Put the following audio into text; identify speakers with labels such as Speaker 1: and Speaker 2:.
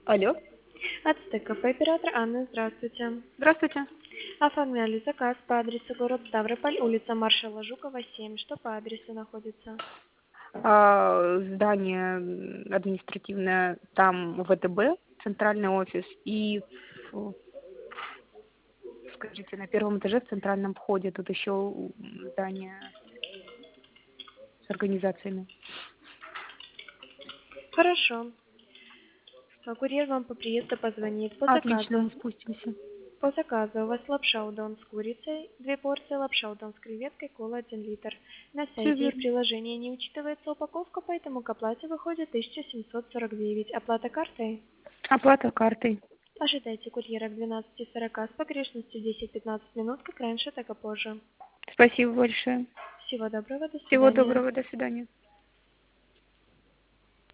Speaker 1: Алло.
Speaker 2: Ацтек кафе, оператор Анна, здравствуйте.
Speaker 1: Здравствуйте.
Speaker 2: Оформляли заказ по адресу город Ставрополь, улица Маршала Жукова, 7. Что по адресу находится?
Speaker 1: Здание административное, там ВТБ, центральный офис, и, скажите, на первом этаже в центральном входе тут еще здание с организациями.
Speaker 2: Хорошо. Курьер вам по приезду позвонит.
Speaker 1: Отлично, мы спустимся.
Speaker 2: По заказу у вас лапша удон с курицей, 2 порции, лапша удон с креветкой, кола 1 литр. На
Speaker 1: Все
Speaker 2: сайте и в
Speaker 1: верно.
Speaker 2: приложении не учитывается упаковка, поэтому к оплате выходит 1749. Оплата картой?
Speaker 1: Оплата картой.
Speaker 2: Ожидайте курьера к 12:40 с погрешностью 10-15 минут, как раньше, так и позже.
Speaker 1: Спасибо большое.
Speaker 2: Всего доброго, до
Speaker 1: Всего
Speaker 2: свидания.
Speaker 1: доброго, до свидания.